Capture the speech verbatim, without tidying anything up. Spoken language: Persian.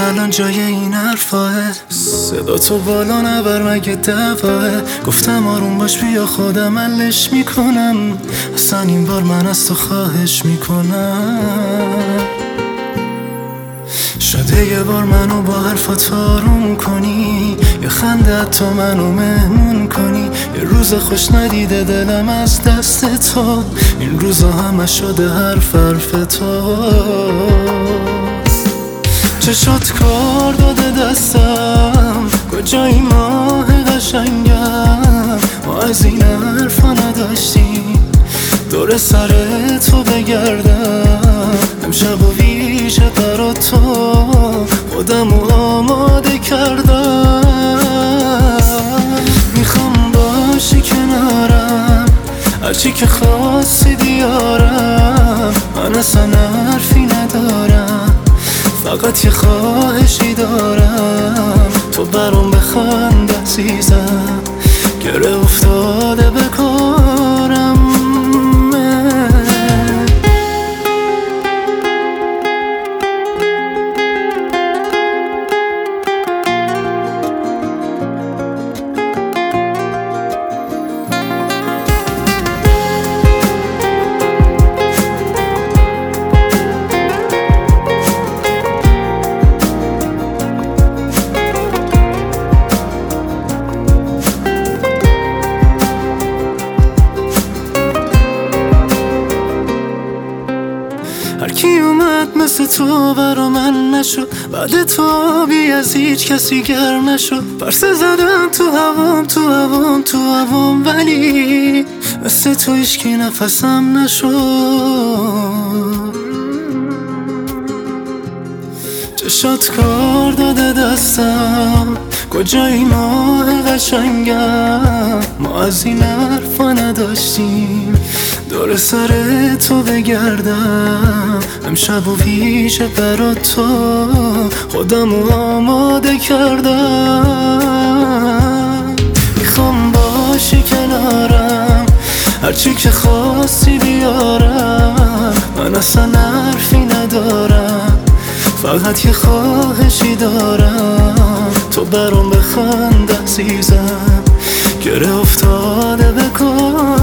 الان جای این حرفاه؟ صدا تو بالا نبر مگه دواه؟ گفتم آروم باش بیا خودم حلش میکنم، اصلا این بار من از تو خواهش میکنم. شده یه بار منو با حرفات آروم کنی، یه خنده تو منو مهمون کنی. یه روز خوش ندیده دلم از دست تو، این روزا همه شده حرف حرف تو. چشات کار داده دستم، کجایی ماه قشنگم؟ ما از این حرفا نداشتیم، دور سر تو بگردم. امشب و ویژه برا تو خودمو آماده کردم. میخوام باشی کنارم، هرچی که خواستی بیارم. من اصلا حرفی ندارم، فقط یه خواهشی دارم. تو برام بخند عزیزم، گره افتاده به کارم. هرکی اومد مثل تو برا من نشد، بعد تو بی از هیچ کسی گر نشد. پرسه زدم تو هوام تو هوام تو هوام، ولی مثل تو هیچکی نفسم نشد. چشات کار داده دستم، کجایی ماه قشنگم؟ ما از این حرفا نداشتیم، دور سر تو بگردم. امشب و ویژه برا تو خودمو آماده کردم. میخوام باشی کنارم، هرچی که خواستی بیارم. من اصلا حرفی ندارم، فقط یه خواهشی دارم. تو برام بخند عزیزم، گره افتاده به کار.